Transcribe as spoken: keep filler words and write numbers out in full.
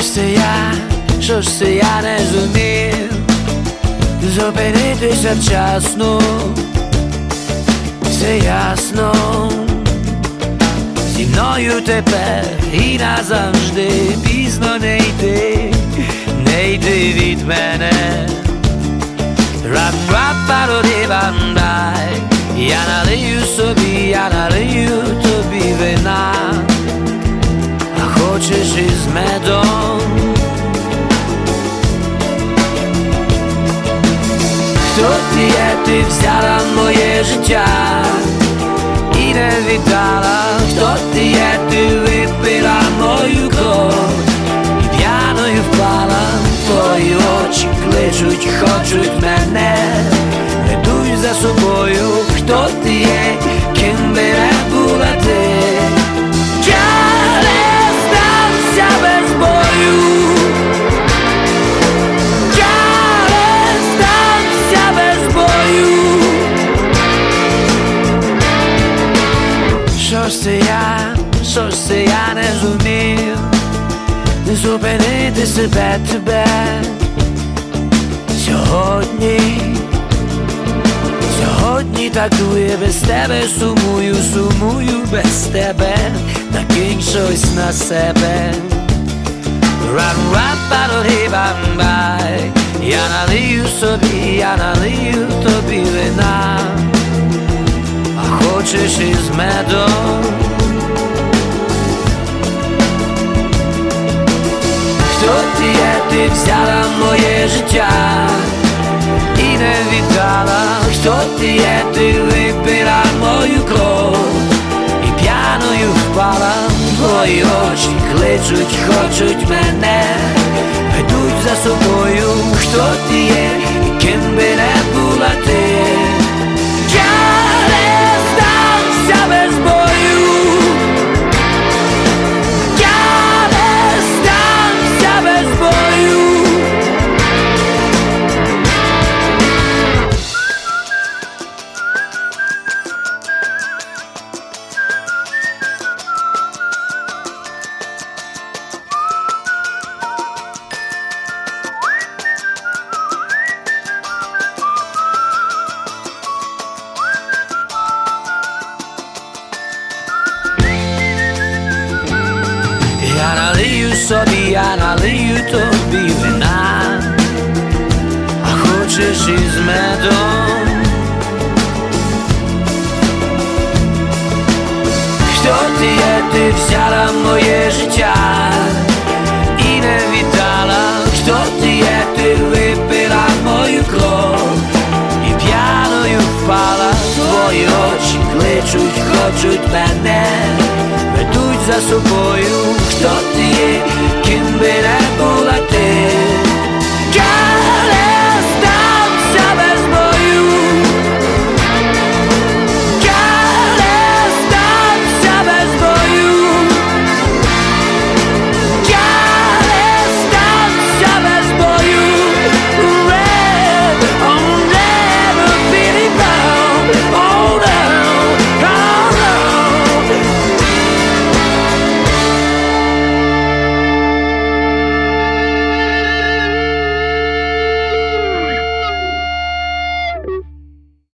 ж це я, що ж це я не зумів зупинитися вчасно, все ясно, зі мною тепер і назавжди пізно не йти, не йти від мене. Рап-рап-пароди-бандай, я налию собі, я налию тобі вина, а хочеш із медом. Хто ти є, ти взяла моє життя і не віддала. Хто ти є, ти випила мою кров і п'яною впала. Твої очі кличуть, хочуть мене, ведуть за собою. Хто ти є, ким би не була ти, я не здамся без бою. Що ж це я, що ж це я не зумів не зупинити себе, тебе сьогодні, сьогодні так дує без тебе, сумую, сумую без тебе, накинь щось на себе. Рап-рап-пароди-бамбай, я налию собі, я налию тобі вина, а хочеш із медом. Хто ти є, ти взяла моє життя і не віддала. Хто ти є, ти випила мою кров і п'яною впала. Твої очі кличуть, хочуть мене, ведуть за собою. Хто ти є, і ким би не була ти, я не здамся без бою. Я не здамся без бою. Я налию собі, я налию тобі вина, а хочеш із медом. Хто ти є, ти взяла моє життя і не віддала. Хто ти є, ти випила мою кров і п'яною впала. Твої очі кличуть, хочуть мене, ведуть за собою. Хто ти є,